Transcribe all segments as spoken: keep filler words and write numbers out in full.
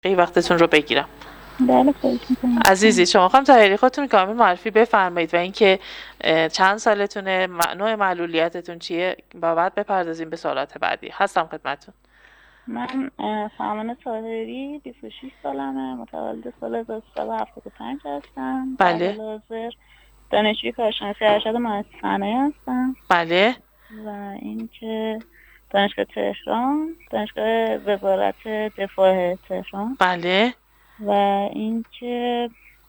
وقتتون رو بگیرم. بله خواهش می‌کنم. عزیزی شما خانم طاهری خودتون کامل معرفی بفرمایید و اینکه چند سالتونه، نوع معلولیتتون چیه و بعد بپردازیم به سوالات بعدی. هستم خدمتتون. من فرمان طاهری، بیست و شش سالمه، متولد سال هزار و سیصد و هفتاد و پنج هستم. بله. در حال حاضر دانشجوی کارشناسی ارشد مؤسسه صنایع هستم. بله. و اینکه دانشگاه تهران، دانشگاه وزارت دفاع تهران. بله. و اینکه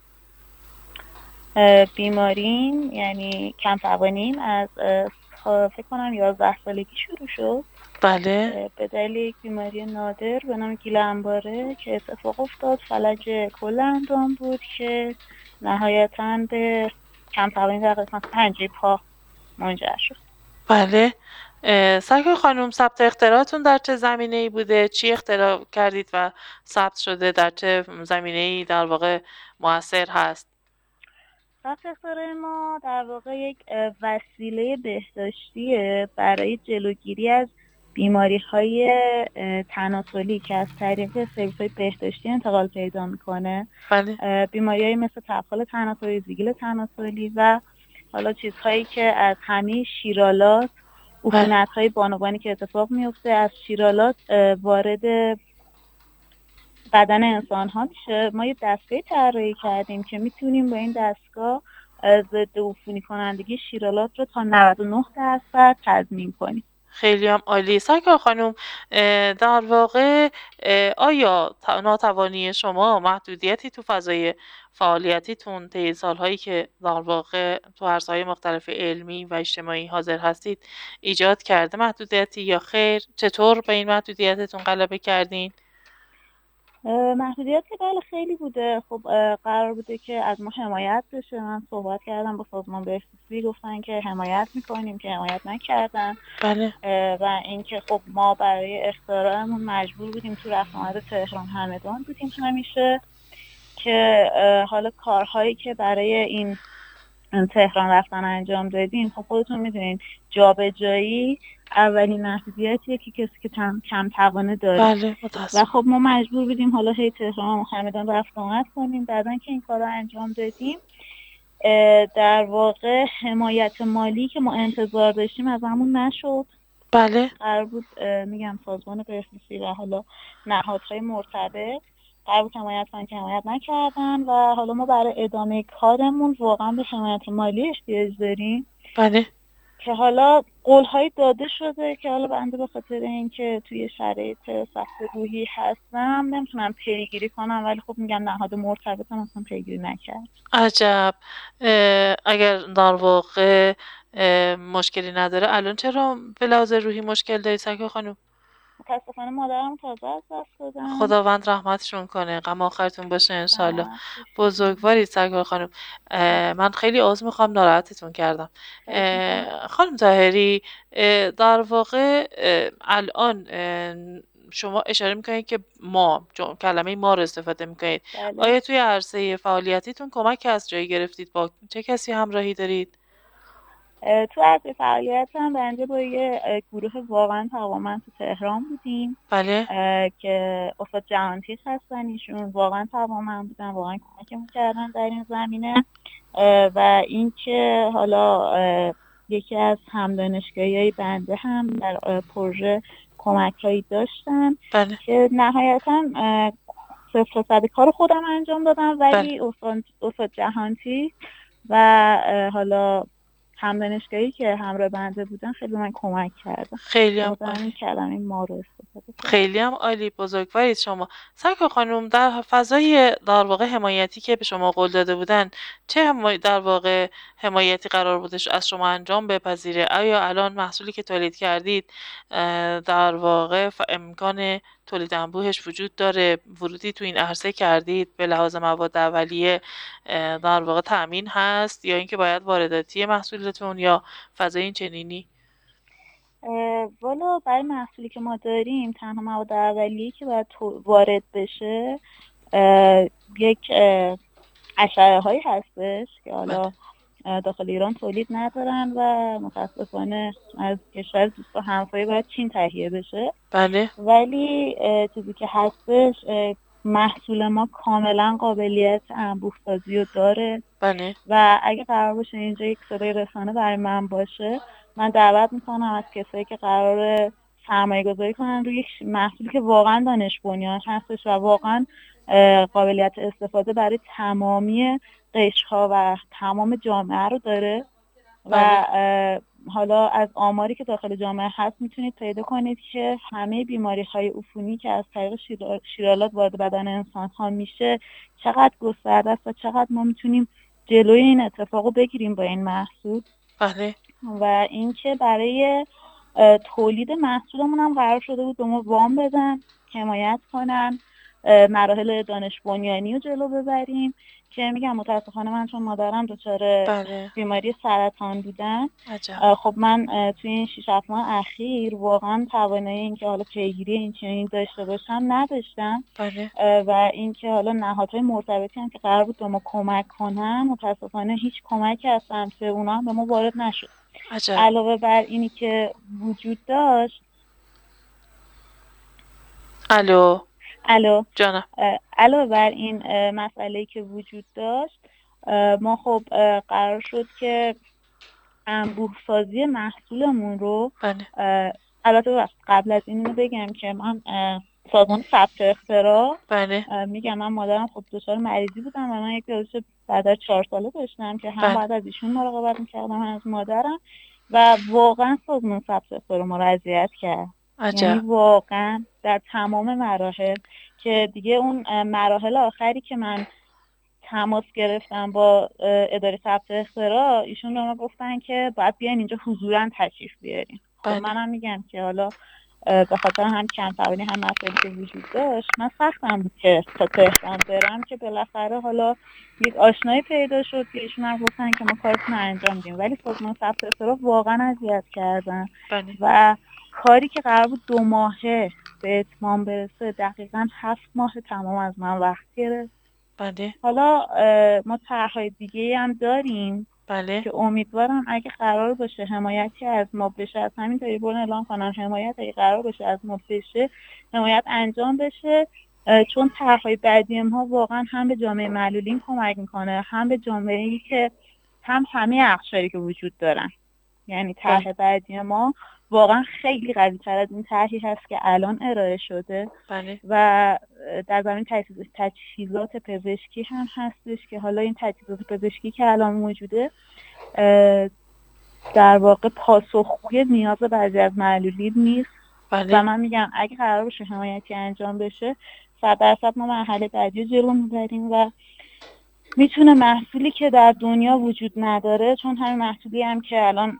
بیماریم یعنی کم توانیم از فکر کنم یازده سالگی شروع شد. بله. به دلیل یک بیماری نادر به نام گیل انباره که اتفاق افتاد، فلج کل اندام بود که نهایتاً به کم توانی در قسمت پنجه پا منجر شد. بله. سرکار خانم، ثبت اختراعتون در چه زمینه‌ای بوده؟ چی اختراع کردید و ثبت شده؟ در چه زمینه‌ای در واقع مؤثر هست؟ ثبت اختراع ما در واقع یک وسیله بهداشتیه برای جلوگیری از بیماری‌های تناسلی که از طریق سرویس‌های بهداشتی انتقال پیدا می‌کنه. بله. بیماری‌های مثل تبخال تناسلی، زیگیل تناسلی و حالا چیزهایی که از همه شیرالات، عفونت‌های بانوانی که اتفاق میفته از شیرالات وارد بدن انسان ها میشه. ما یه دستگاه طراحی کردیم که میتونیم با این دستگاه ضد عفونی کنندگی شیرالات رو تا نود و نه درصد تضمین کنیم. خیلی هم عالی. سرکار خانم، در واقع آیا ناتوانی شما محدودیتی تو فضای فعالیتیتون طی سالهایی که در واقع تو عرصه‌های مختلف علمی و اجتماعی حاضر هستید ایجاد کرده محدودیتی یا خیر؟ چطور به این محدودیتتون غلبه کردین؟ محدودیت که بله خیلی بوده. خب قرار بوده که از ما حمایت بشه. من صحبت کردم با سازمان بهزیستی، گفتن که حمایت میکنیم، که حمایت نکردن. بله. و اینکه خب ما برای اختراعمون مجبور بودیم تو رفت آمد تهران همدان بودیم همیشه، که حالا کارهایی که برای این تهران رفتن انجام دادیم، خب خودتون میدونین جابجایی اولین محدودیتیه که کسی که کم توانه داره. بله. و خب ما مجبور بودیم حالا هی تهران و همدان رفت آمد کنیم. بعدن که این کارا انجام دادیم، در واقع حمایت مالی که ما انتظار داشتیم از همون نشد. بله. قرار بود میگم سازمان بهزیستی و حالا نهادهای مرتبط قرار بود حمایت کنن که حمایت نکردن و حالا ما برای ادامه کارمون واقعا به حمایت مالی احتیاج داریم. بله. که حالا قول‌های داده شده که حالا بنده به خاطر اینکه توی شرایط سخت روحی هستم نمیتونم پیگیری کنم، ولی خب میگم نهاد مرتبط هم اصلا پیگیری نکرد. عجب. اگر در واقع مشکلی نداره، الان چرا به لحاظ روحی مشکل دارید سرکار خانم؟ متاسفانه مادرم تازه از دست دادم. خداوند رحمتشون کنه، غم آخرتون باشه انشالله. بزرگواری سرکار خانم. من خیلی عذر میخوام ناراحتتون کردم. خانم طاهری، در واقع الان شما اشاره میکنید که ما کلمه ما رو استفاده میکنید. بله. آیا توی عرصه فعالیتیتون کمک از جایی گرفتید؟ با چه کسی همراهی دارید؟ تو عرصه فعالیت هم بنده با یه گروه واقعا توانمند تو تهران بودیم. بله. که استاد جهانتیخ هستن، ایشون واقعا توانمند بودن، واقعا کمکمون کردن در این زمینه. و اینکه حالا یکی از همدانشگاهی‌های بنده هم در پروژه کمک‌هایی داشتن. بله. که نهایتاً صفر صد کار خودم انجام دادم، ولی استاد استاد جهانتیخ و حالا همدانشگاهی که همراه بنده بودن خیلی من کمک کردن. خیلی هم عالی. کلمه ما رو استفاده کردن. خیلی هم عالی. بزرگوارید شما. سرکار خانم، در فضای در واقع حمایتی که به شما قول داده بودن، چه هم در واقع حمایتی قرار بودش از شما انجام بپذیره؟ آیا الان محصولی که تولید کردید در واقع امکان تولید انبوهش وجود داره؟ ورودی تو این عرصه کردید؟ به لحاظ مواد اولیه در واقع تأمین هست یا اینکه باید وارداتی محصولتون یا فضای این چنینی؟ والا برای محصولی که ما داریم تنها مواد اولیه‌ای که باید وارد بشه یک اشعه هایی هستش که حالا داخل ایران تولید ندارن و متاسفانه از کشور دوست و همسایه باید چین تهیه بشه. بله. ولی چیزی که هستش محصول ما کاملا قابلیت انبوه سازی رو داره. بله. و اگه قرار باشه اینجا یک صدای رسانه برای من باشه، من دعوت میکنم از کسایی که قرار سرمایه گذاری کنن روی یک محصولی که واقعا دانش بنیان هستش و واقعا قابلیت استفاده برای تمامی قشرها و تمام جامعه رو داره. بله. و حالا از آماری که داخل جامعه هست میتونید پیدا کنید که همه بیماری های عفونی که از طریق شیرالات وارد بدن انسان ها میشه چقدر گسترده است و چقدر ما میتونیم جلوی این اتفاق رو بگیریم با این محصول. بله. و اینکه برای تولید محصولمون هم قرار شده بود به ما وام بدن، حمایت کنن، مراحل دانش بنیانی رو جلو ببریم که میگم متاسفانه من چون مادرم دچار بله. بیماری سرطان بودن، عجب. خب من توی این شش هفت ماه اخیر واقعا توانایی اینکه حالا پیگیری این چنین داشته باشم نداشتم. بله. و اینکه حالا نهادهای مرتبطی هم که قرار بود به ما کمک کنن متاسفانه هیچ کمکی از سمت اونا هم به ما وارد نشد. عجب. علاوه بر اینی که وجود داشت الو الو جانم. علاوه بر این مسئله‌ای که وجود داشت، ما خب قرار شد که انبوه سازی محصولمون رو بله. البته قبل از این رو بگم که من سازمان ثبت اختراع، بله. میگم من مادرم خب دچار مریضی بودم و من یک پزشک بعد از چهار ساله داشتم که هم بله. بعد از ایشون مراقبت میکردم هم از مادرم و واقعا سازمان ثبت اختراع ما رو اذیت کرد. عجب. یعنی واقعا در تمام مراحل که دیگه اون مراحل آخری که من تماس گرفتم با اداره ثبت اختراع، ایشون به ما گفتن که باید بیاین اینجا حضوراً تشریف بیارین. خب بله. منم میگم که حالا به خاطر هم کم توانی هم مسائلی که وجود داشت من سختم بود که تا تهران برم که بالاخره حالا یک آشنایی پیدا شد که ایشون هم گفتن که ما کارتون رو انجام دیم، ولی سازمان ثبت اختراع واقعا اذیت کردن. بله. و کاری که قرار بود دو ماهه به اتمام برسه دقیقاً هفت ماه تمام از من وقت گرفت. بله. حالا ما طرح‌های دیگه هم داریم. بله. که امیدوارم اگه قرار باشه حمایتی از ما بشه، از همین تریبون اعلام کنن حمایت اگه قرار باشه از ما بشه حمایت انجام بشه، چون طرح‌های بعدی ما واقعا هم به جامعه معلولین کمک میکنه، هم به جامعه‌ای که هم همه اقشاری که وجود دارن. یعنی طرح بعدی ما واقعا خیلی قوی تر از این طرحی هست که الان ارائه شده. بله. و در زمین تجهیزات پزشکی هم هستش که حالا این تجهیزات پزشکی که الان موجوده در واقع پاسخگوی نیاز بعضی از معلولین نیست. بله. و من میگم اگه قرار باشه حمایتی انجام بشه صد درصد ما مرحله بعدی جلو میبریم و میتونه محصولی که در دنیا وجود نداره، چون همین محصولی هم که الان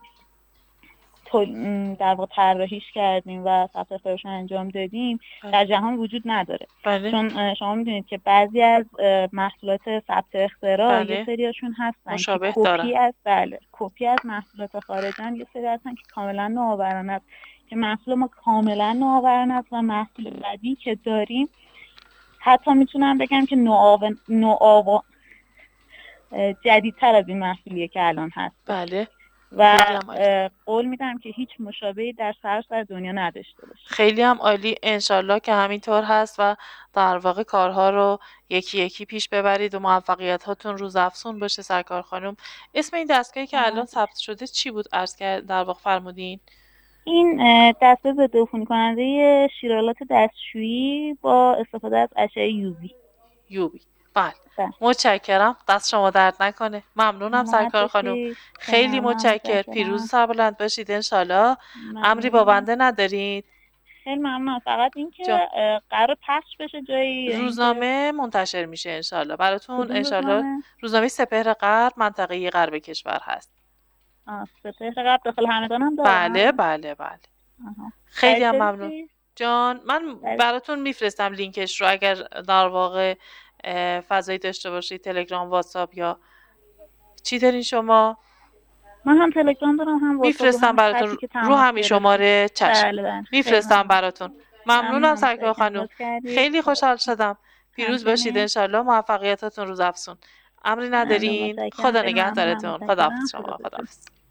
در واقع طراحیش کردیم و ثبت اختراعش انجام دادیم بله. در جهان وجود نداره. بله. چون شما میدونید که بعضی از محصولات ثبت اختراع بله. یه سریاشون هستن مشابه که دارن. کپی از بله کپی از محصولات خارجن، یه سری هستن که کاملا نوآورانه است که محصول ما کاملا نوآورانه است و محصول بعدی که داریم حتی میتونم بگم که نوآو نوآو جدیدتر از این محصولیه که الان هست. بله. و قول میدم که هیچ مشابهی در سراسر دنیا نداشته باشه. خیلی هم عالی، انشالله که همینطور هست و در واقع کارها رو یکی یکی پیش ببرید و موفقیت هاتون روزافزون باشه. سرکار خانم، اسم این دستگاهی که الان ثبت شده چی بود عرض کرد در واقع فرمودین؟ این دستگاه ضد عفونی کننده شیرالات دستشویی با استفاده از اشعه یووی. یووی. بله. متشکرم، دست شما درد نکنه. ممنونم سرکار خانم، خیلی متشکر. پیروز سربلند باشید انشالله. امری با بنده ندارید؟ خیلی ممنون. فقط اینکه قرار پخش بشه جایی روزنامه منتشر میشه انشالله براتون. انشالله روزنامه سپهر غرب منطقه غرب کشور هست. آه سپهر غرب داخل همدان هم داره؟ بله بله بله. آها. خیلی هم ممنون جان. من براتون میفرستم لینکش رو اگر در واقع فضایی داشته باشید، تلگرام، واتساپ یا چی دارین شما؟ من هم تلگرام دارم هم واتساپ. میفرستم براتون رو همین شماره. چشم میفرستم براتون. ممنونم سرکار خانم، خیلی خوشحال شدم. پیروز باشید انشالله. موفقیتاتون روز افزون. امری ندارین؟ خدا نگهدارتون. خداحافظ شما. خداحافظ.